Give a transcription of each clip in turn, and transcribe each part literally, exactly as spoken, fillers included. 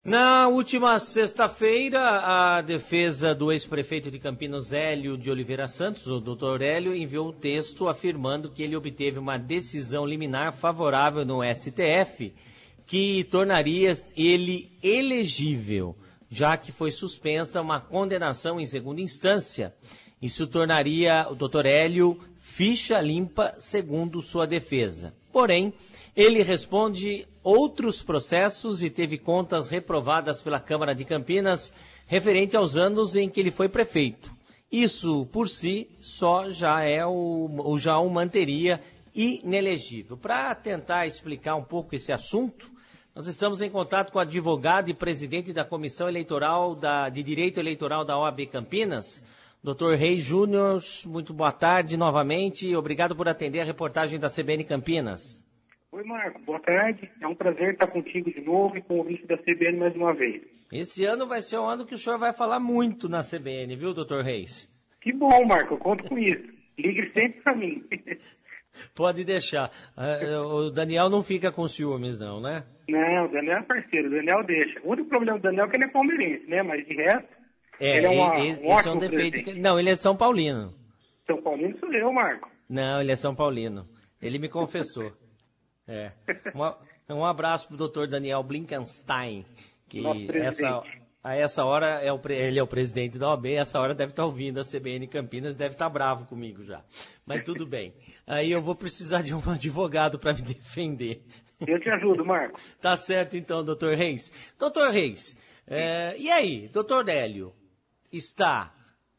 Na última sexta-feira, a defesa do ex-prefeito de Campinas, Hélio de Oliveira Santos, o doutor Hélio, enviou um texto afirmando que ele obteve uma decisão liminar favorável no S T F, que tornaria ele elegível, já que foi suspensa uma condenação em segunda instância. Isso tornaria o doutor Hélio ficha limpa, segundo sua defesa. Porém, ele responde outros processos e teve contas reprovadas pela Câmara de Campinas referente aos anos em que ele foi prefeito. Isso, por si, só já, é o, já o manteria inelegível. Para tentar explicar um pouco esse assunto, nós estamos em contato com o advogado e presidente da Comissão Eleitoral da, de Direito Eleitoral da O A B Campinas, doutor Reis Júnior. Muito boa tarde novamente e obrigado por atender a reportagem da C B N Campinas. Oi, Marco. Boa tarde. É um prazer estar contigo de novo e com o ouvinte da C B N mais uma vez. Esse ano vai ser um ano que o senhor vai falar muito na C B N, viu, doutor Reis? Que bom, Marco. Eu conto com isso. Ligue sempre para mim. Pode deixar. O Daniel não fica com ciúmes, não, né? Não, o Daniel é parceiro. O Daniel deixa. O único problema do Daniel é que ele é palmeirense, né? Mas de resto, é, ele é uma, esse, um esse é um defeito. Que... Não, ele é São Paulino. São Paulino sou eu, Marco. Não, ele é São Paulino. Ele me confessou. É. Um, um abraço pro doutor Daniel Blinkenstein, que essa, a essa hora é o, ele é o presidente da O A B, essa hora deve estar ouvindo a C B N Campinas, deve estar bravo comigo já. Mas tudo bem. Aí eu vou precisar de um advogado para me defender. Eu te ajudo, Marco. Tá certo então, doutor Reis. Doutor Reis, é, e aí, doutor Hélio, está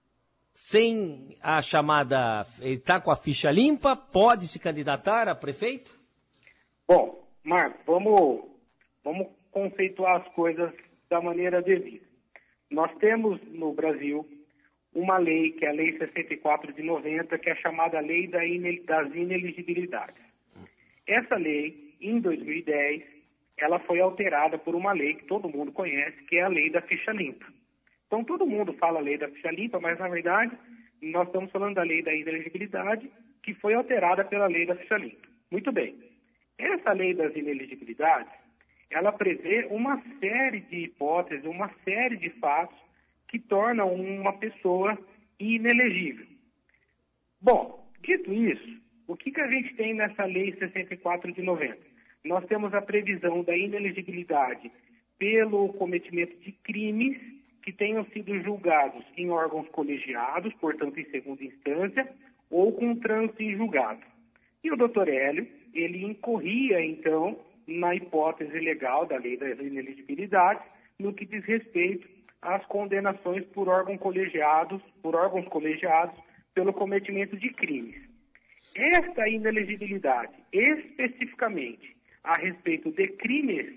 sem a chamada, está com a ficha limpa, pode se candidatar a prefeito? Bom, Marco, vamos, vamos conceituar as coisas da maneira devida. Nós temos no Brasil uma lei, que é a Lei sessenta e quatro de noventa, que é a chamada Lei das Ineligibilidades. Essa lei, em dois mil e dez, ela foi alterada por uma lei que todo mundo conhece, que é a Lei da Ficha Limpa. Então, todo mundo fala Lei da Ficha Limpa, mas, na verdade, nós estamos falando da Lei da Ineligibilidade, que foi alterada pela Lei da Ficha Limpa. Muito bem. Essa lei das ineligibilidades, ela prevê uma série de hipóteses, uma série de fatos que tornam uma pessoa inelegível. Bom, dito isso, o que, que a gente tem nessa lei sessenta e quatro de noventa? Nós temos a previsão da inelegibilidade pelo cometimento de crimes que tenham sido julgados em órgãos colegiados, portanto em segunda instância, ou com trânsito em julgado. E o doutor Hélio, ele incorria, então, na hipótese legal da lei das ineligibilidades, no que diz respeito às condenações por órgãos colegiados, por órgãos colegiados pelo cometimento de crimes. Esta inelegibilidade, especificamente a respeito de crimes,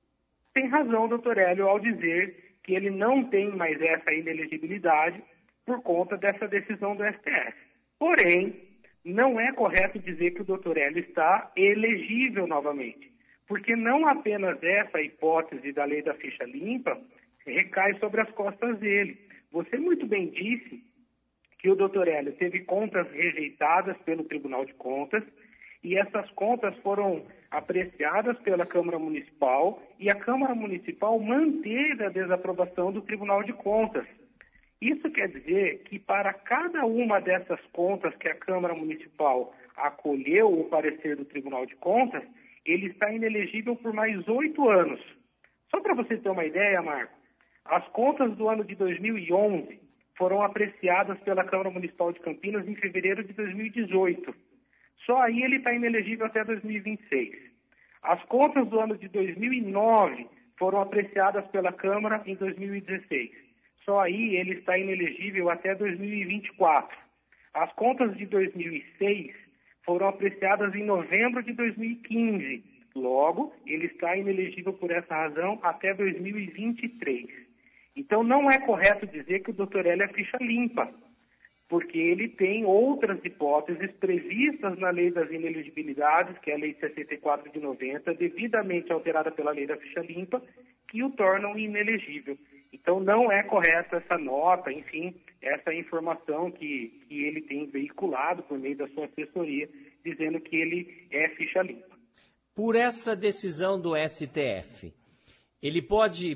tem razão o doutor Hélio ao dizer que ele não tem mais essa inelegibilidade por conta dessa decisão do S T F. Porém, não é correto dizer que o doutor Hélio está elegível novamente, porque não apenas essa hipótese da lei da ficha limpa recai sobre as costas dele. Você muito bem disse que o doutor Hélio teve contas rejeitadas pelo Tribunal de Contas e essas contas foram apreciadas pela Câmara Municipal e a Câmara Municipal manteve a desaprovação do Tribunal de Contas. Isso quer dizer que para cada uma dessas contas que a Câmara Municipal acolheu o parecer do Tribunal de Contas, ele está inelegível por mais oito anos. Só para você ter uma ideia, Marco, as contas do ano de dois mil e onze foram apreciadas pela Câmara Municipal de Campinas em fevereiro de dois mil e dezoito. Só aí ele está inelegível até dois mil e vinte e seis. As contas do ano de dois mil e nove foram apreciadas pela Câmara em dois mil e dezesseis. Só aí ele está inelegível até dois mil e vinte e quatro. As contas de dois mil e seis foram apreciadas em novembro de dois mil e quinze. Logo, ele está inelegível por essa razão até dois mil e vinte e três. Então, não é correto dizer que o doutor Hélio é ficha limpa, porque ele tem outras hipóteses previstas na Lei das Inelegibilidades, que é a Lei sessenta e quatro de noventa, devidamente alterada pela Lei da Ficha Limpa, que o tornam inelegível. Então, não é correta essa nota, enfim, essa informação que, que ele tem veiculado por meio da sua assessoria, dizendo que ele é ficha limpa. Por essa decisão do S T F, ele pode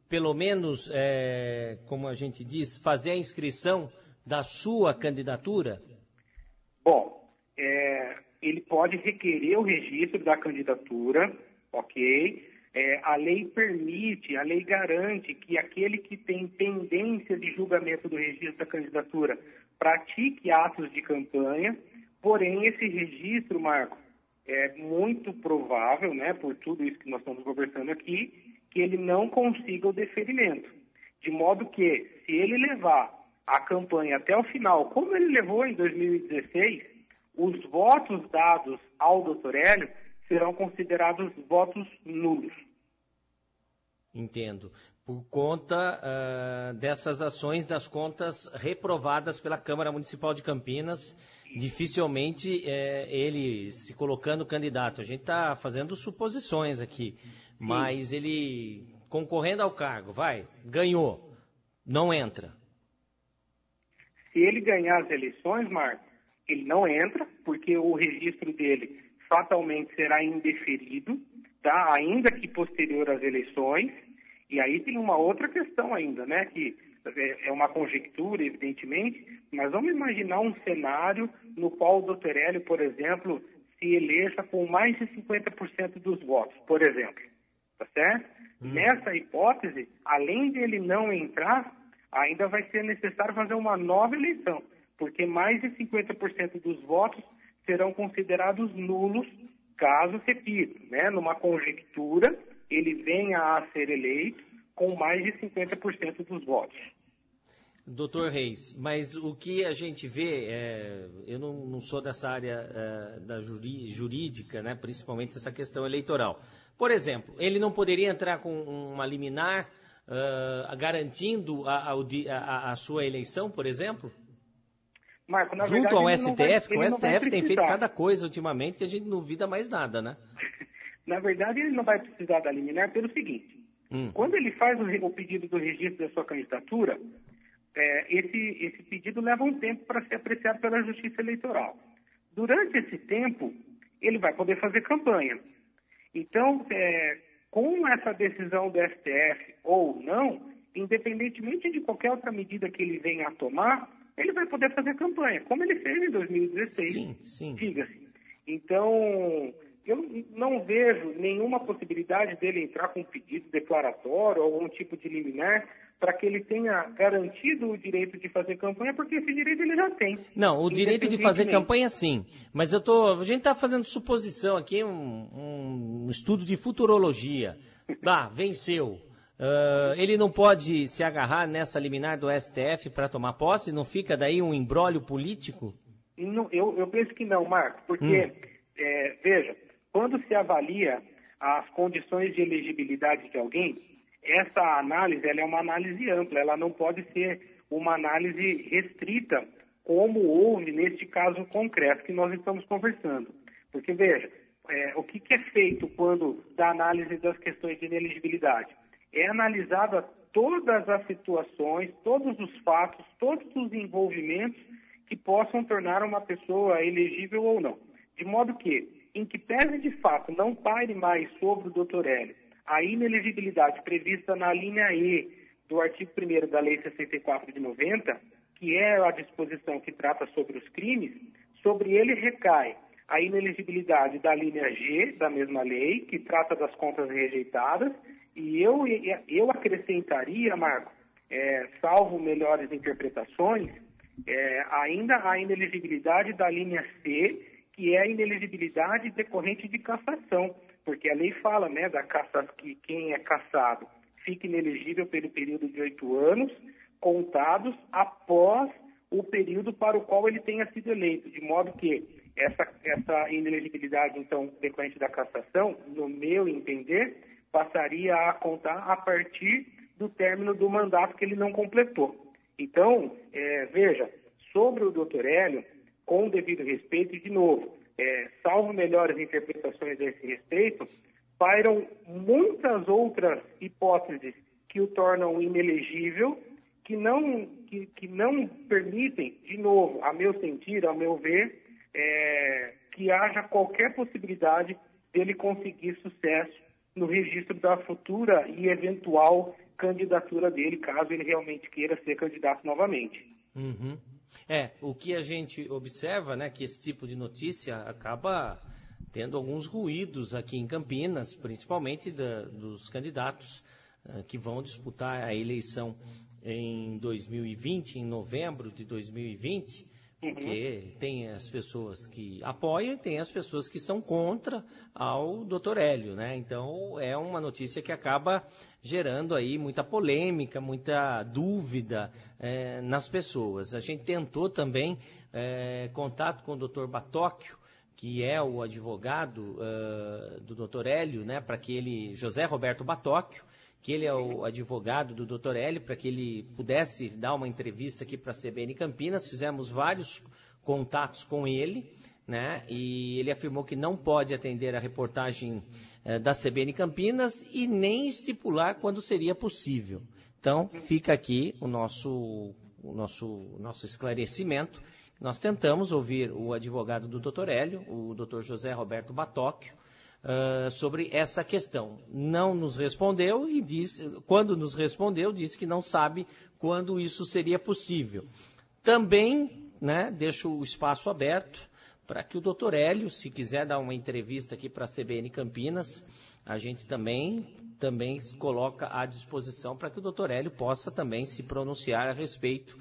pelo menos, é, como a gente diz, fazer a inscrição da sua candidatura? Bom, é, ele pode requerer o registro da candidatura, ok? É, a lei permite, a lei garante que aquele que tem pendência de julgamento do registro da candidatura pratique atos de campanha, porém esse registro, Marco, é muito provável, né, por tudo isso que nós estamos conversando aqui, que ele não consiga o deferimento. De modo que, se ele levar a campanha até o final, como ele levou em dois mil e dezesseis, os votos dados ao doutor Hélio serão considerados votos nulos. Entendo. Por conta uh, dessas ações das contas reprovadas pela Câmara Municipal de Campinas, dificilmente é, ele se colocando candidato. A gente está fazendo suposições aqui, mas Sim. ele concorrendo ao cargo, vai, ganhou, não entra. Se ele ganhar as eleições, Marco, ele não entra, porque o registro dele fatalmente será indeferido, tá? Ainda que posterior às eleições. E aí tem uma outra questão ainda, né, que é uma conjectura, evidentemente, mas vamos imaginar um cenário no qual o doutor Hélio, por exemplo, se eleja com mais de cinquenta por cento dos votos, por exemplo, tá certo? Hum. Nessa hipótese, além de ele não entrar, ainda vai ser necessário fazer uma nova eleição, porque mais de cinquenta por cento dos votos serão considerados nulos, caso, repito, né, numa conjectura, ele venha a ser eleito com mais de cinquenta por cento dos votos. Doutor Reis, mas o que a gente vê, é, eu não, não sou dessa área é, da juri, jurídica, né, principalmente essa questão eleitoral. Por exemplo, ele não poderia entrar com uma liminar uh, garantindo a, a, a sua eleição, por exemplo? Marco, na Junto verdade, ao ele S T F, não vai, que o S T F tem feito cada precisar. coisa ultimamente que a gente não duvida mais nada, né? Na verdade, ele não vai precisar da liminar pelo seguinte. Hum. Quando ele faz o, o pedido do registro da sua candidatura, é, esse, esse pedido leva um tempo para ser apreciado pela Justiça Eleitoral. Durante esse tempo, ele vai poder fazer campanha. Então, é, com essa decisão do S T F ou não, independentemente de qualquer outra medida que ele venha a tomar, ele vai poder fazer campanha, como ele fez em dois mil e dezesseis. Sim, sim. Diga-se. Então, eu não vejo nenhuma possibilidade dele entrar com um pedido declaratório ou algum tipo de liminar para que ele tenha garantido o direito de fazer campanha, porque esse direito ele já tem. Não, o direito de fazer campanha sim, mas eu tô, a gente está fazendo suposição aqui, um, um estudo de futurologia. Ah, venceu. Uh, ele não pode se agarrar nessa liminar do S T F para tomar posse? Não fica daí um imbróglio político? Não, eu, eu penso que não, Marco, porque, hum. é, veja, quando se avalia as condições de elegibilidade de alguém, essa análise ela é uma análise ampla, ela não pode ser uma análise restrita, como houve neste caso concreto que nós estamos conversando. Porque, veja, é, o que, que é feito quando da análise das questões de inelegibilidade? É analisada todas as situações, todos os fatos, todos os envolvimentos que possam tornar uma pessoa elegível ou não. De modo que, em que pese de fato não paire mais sobre o doutor Hélio a inelegibilidade prevista na linha E do artigo primeiro da Lei sessenta e quatro de noventa, que é a disposição que trata sobre os crimes, sobre ele recai a inelegibilidade da linha G da mesma lei, que trata das contas rejeitadas, e eu, eu acrescentaria, Marco, é, salvo melhores interpretações, é, ainda a inelegibilidade da linha C, que é a inelegibilidade decorrente de cassação, porque a lei fala, né, da caça, que quem é cassado fica inelegível pelo período de oito anos, contados após o período para o qual ele tenha sido eleito, de modo que essa, essa inelegibilidade, então, decorrente da cassação, no meu entender, passaria a contar a partir do término do mandato que ele não completou. Então, é, veja, sobre o doutor Hélio, com o devido respeito, e de novo, é, salvo melhores interpretações a esse respeito, pairam muitas outras hipóteses que o tornam inelegível, que não, que, que não permitem, de novo, a meu sentir, ao meu ver, é, que haja qualquer possibilidade dele conseguir sucesso no registro da futura e eventual candidatura dele, caso ele realmente queira ser candidato novamente. Uhum. É, o que a gente observa, né, que esse tipo de notícia acaba tendo alguns ruídos aqui em Campinas, principalmente da, dos candidatos uh, que vão disputar a eleição em dois mil e vinte, em novembro de dois mil e vinte, porque uhum. tem as pessoas que apoiam e tem as pessoas que são contra ao doutor Hélio, né? Então é uma notícia que acaba gerando aí muita polêmica, muita dúvida é, nas pessoas. A gente tentou também é, contato com o doutor Batóquio, que é o advogado uh, do doutor Hélio, né? Para que ele, José Roberto Batóquio, que ele é o advogado do doutor Hélio, para que ele pudesse dar uma entrevista aqui para a C B N Campinas. Fizemos vários contatos com ele, né? E ele afirmou que não pode atender a reportagem eh, da C B N Campinas e nem estipular quando seria possível. Então, fica aqui o nosso, o nosso, nosso esclarecimento. Nós tentamos ouvir o advogado do doutor Hélio, o doutor José Roberto Batóquio, Uh, sobre essa questão. Não nos respondeu e disse, quando nos respondeu, disse que não sabe quando isso seria possível. Também, né, deixo o espaço aberto para que o doutor Hélio, se quiser dar uma entrevista aqui para a C B N Campinas, a gente também, também se coloca à disposição para que o doutor Hélio possa também se pronunciar a respeito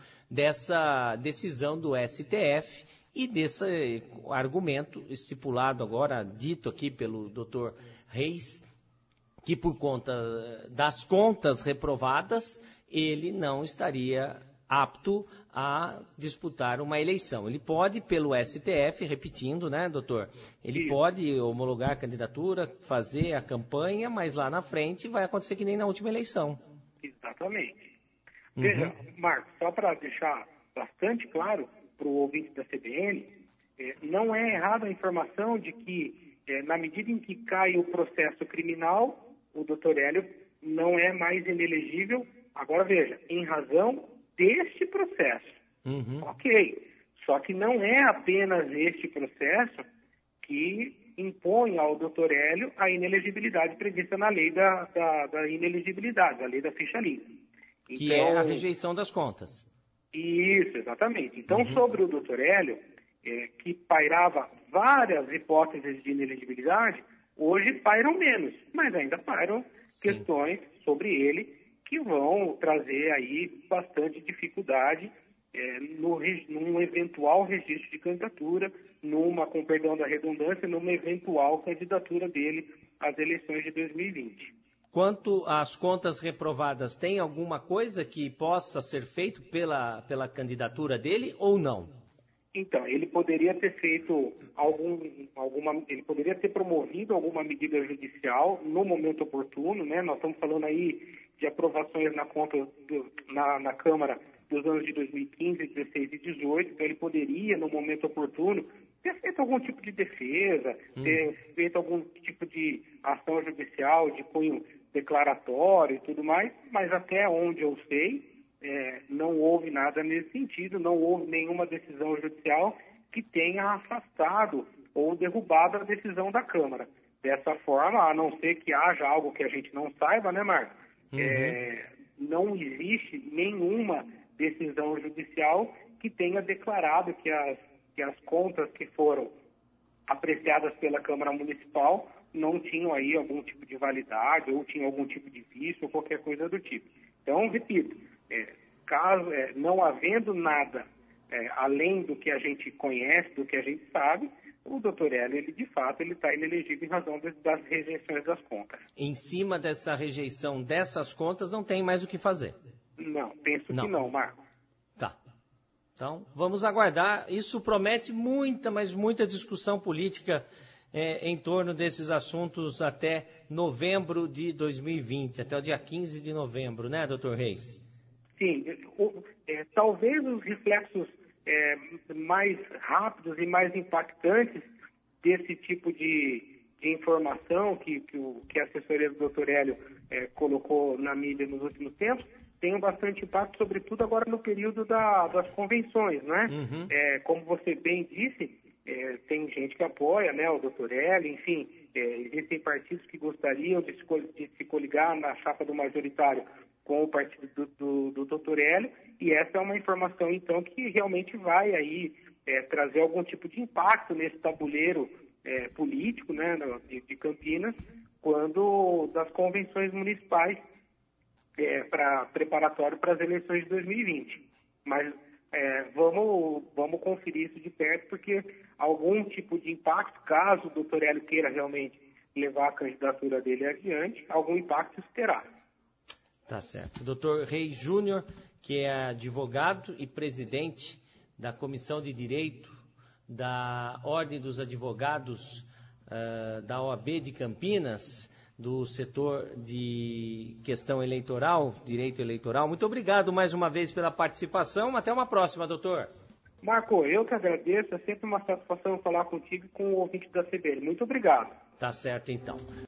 dessa decisão do S T F e desse argumento estipulado agora, dito aqui pelo doutor Reis, que por conta das contas reprovadas, ele não estaria apto a disputar uma eleição. Ele pode, pelo S T F, repetindo, né, doutor? Ele Sim. pode homologar a candidatura, fazer a campanha, mas lá na frente vai acontecer que nem na última eleição. Exatamente. Uhum. Veja, Marcos, só para deixar bastante claro para o ouvinte da C B N, eh, não é errada a informação de que, eh, na medida em que cai o processo criminal, o doutor Hélio não é mais inelegível. Agora, veja, em razão deste processo. Uhum. Ok, só que não é apenas este processo que impõe ao doutor Hélio a inelegibilidade prevista na lei da, da, da inelegibilidade, a lei da ficha limpa. Que então, é a rejeição das contas. Isso, exatamente. Então, uhum. sobre o doutor Hélio, é, que pairava várias hipóteses de inelegibilidade, hoje pairam menos, mas ainda pairam Sim. questões sobre ele que vão trazer aí bastante dificuldade é, no, num eventual registro de candidatura, numa, com perdão da redundância, numa eventual candidatura dele às eleições de dois mil e vinte. Quanto às contas reprovadas, tem alguma coisa que possa ser feito pela, pela candidatura dele ou não? Então, ele poderia ter feito algum, alguma, ele poderia ter promovido alguma medida judicial no momento oportuno, né? Nós estamos falando aí de aprovações na conta do, na, na Câmara dos anos de dois mil e quinze, dezesseis e dezoito, então ele poderia, no momento oportuno, ter feito algum tipo de defesa, hum. ter feito algum tipo de ação judicial, de cunho declaratório e tudo mais, mas até onde eu sei, é, não houve nada nesse sentido, não houve nenhuma decisão judicial que tenha afastado ou derrubado a decisão da Câmara. Dessa forma, a não ser que haja algo que a gente não saiba, né, Marcos? Uhum. É, não existe nenhuma decisão judicial que tenha declarado que as, que as contas que foram apreciadas pela Câmara Municipal não tinham aí algum tipo de validade ou tinham algum tipo de vício ou qualquer coisa do tipo. Então, repito, é, caso, é, não havendo nada é, além do que a gente conhece, do que a gente sabe, o doutor Hélio, ele de fato, ele está inelegível em razão das, das rejeições das contas. Em cima dessa rejeição dessas contas, não tem mais o que fazer? Não, penso não. que não, Marcos. Tá. Então, vamos aguardar. Isso promete muita, mas muita discussão política é, em torno desses assuntos até novembro de dois mil e vinte, até o dia quinze de novembro, né, doutor Reis? Sim. O, é, talvez os reflexos é, mais rápidos e mais impactantes desse tipo de, de informação que, que, o, que a assessoria do doutor Hélio é, colocou na mídia nos últimos tempos tenham bastante impacto, sobretudo agora no período da, das convenções, né? Uhum. É, como você bem disse, é, tem gente que apoia, né, o doutor Hélio, enfim, é, existem partidos que gostariam de se, de se coligar na chapa do majoritário com o partido do, do, do doutor Hélio, e essa é uma informação, então, que realmente vai aí é, trazer algum tipo de impacto nesse tabuleiro é, político, né, de, de Campinas, quando das convenções municipais é, para preparatório para as eleições de dois mil e vinte. Mas é, vamos, vamos conferir isso de perto, porque algum tipo de impacto, caso o doutor Hélio queira realmente levar a candidatura dele adiante, algum impacto isso terá. Tá certo. doutor Reis Júnior, que é advogado e presidente da Comissão de Direito da Ordem dos Advogados uh, da O A B de Campinas, do setor de questão eleitoral, direito eleitoral. Muito obrigado mais uma vez pela participação. Até uma próxima, doutor. Marco, eu que agradeço. É sempre uma satisfação falar contigo e com o ouvinte da C B N. Muito obrigado. Tá certo, então.